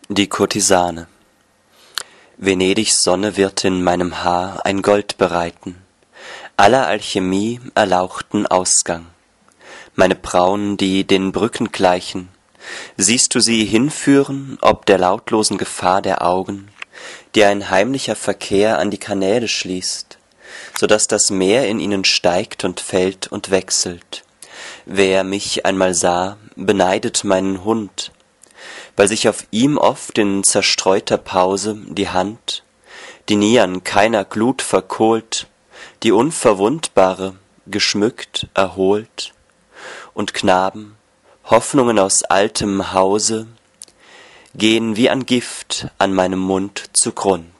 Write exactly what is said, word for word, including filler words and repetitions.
Die Kurtisane. Venedigs Sonne wird in meinem Haar ein Gold bereiten, aller Alchemie erlauchten Ausgang. Meine Brauen, die den Brücken gleichen, siehst du sie hinführen, ob der lautlosen Gefahr der Augen, die ein heimlicher Verkehr an die Kanäle schließt, so daß das Meer in ihnen steigt und fällt und wechselt. Wer mich einmal sah, beneidet meinen Hund, weil sich auf ihm oft in zerstreuter Pause die Hand, die nie an keiner Glut verkohlt, die unverwundbare, geschmückt, erholt, und Knaben, Hoffnungen aus altem Hause, gehen wie an Gift an meinem Mund zugrund.